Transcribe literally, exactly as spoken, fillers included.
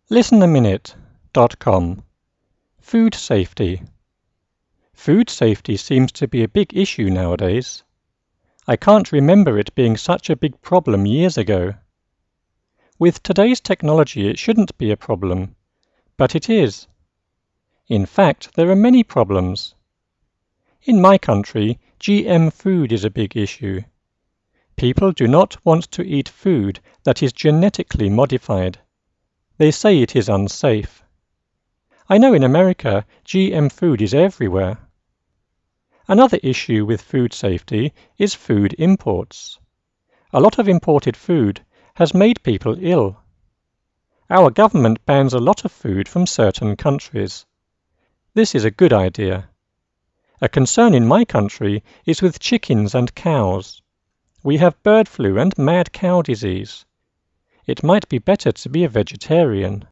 listen a minute dot com. Food safety. Food safety seems to be a big issue nowadays. I can't remember it being such a big problem years ago. With today's technology it shouldn't be a problem, but it is. In fact, there are many problems. In my country, G M food is a big issue. People do not want to eat food that is genetically modified. They say it is unsafe. I know in America, G M food is everywhere. Another issue with food safety is food imports. A lot of imported food has made people ill. Our government bans a lot of food from certain countries. This is a good idea. A concern in my country is with chickens and cows. We have bird flu and mad cow disease. It might be better to be a vegetarian.